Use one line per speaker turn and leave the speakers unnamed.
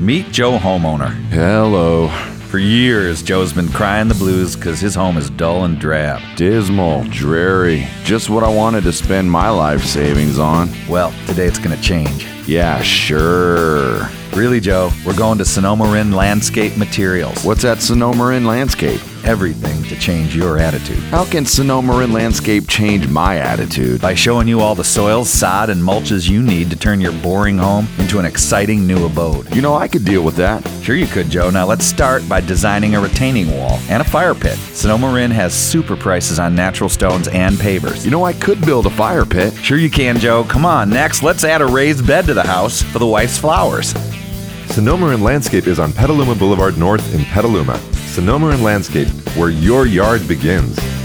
Meet Joe Homeowner.
Hello.
For years, Joe's been crying the blues because his home is dull and drab.
Dismal, dreary, just what I wanted to spend my life savings on.
Well, today it's going to change.
Yeah, sure.
Really, Joe, we're going to Sonoma Marin Landscape Materials.
What's at Sonoma Marin Landscape?
Everything to change your attitude.
How can Sonoma Marin Landscape change my attitude?
By showing you all the soils, sod, and mulches you need to turn your boring home into an exciting new abode.
You know, I could deal with that.
Sure you could, Joe. Now let's start by designing a retaining wall and a fire pit. Sonoma Marin has super prices on natural stones and pavers.
You know, I could build a fire pit.
Sure you can, Joe. Come on, next, let's add a raised bed to the house for the wife's flowers.
Sonoma Marin Landscape is on Petaluma Boulevard North in Petaluma. Sonoma Marin Landscape, where your yard begins.